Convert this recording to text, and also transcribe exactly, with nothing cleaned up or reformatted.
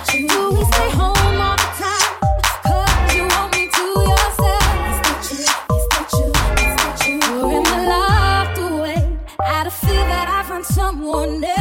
Do we stay home all the time? Cause you want me to yourself. Is that you? Is that you? Is that you? Or am I locked away out of fear that I find someone else?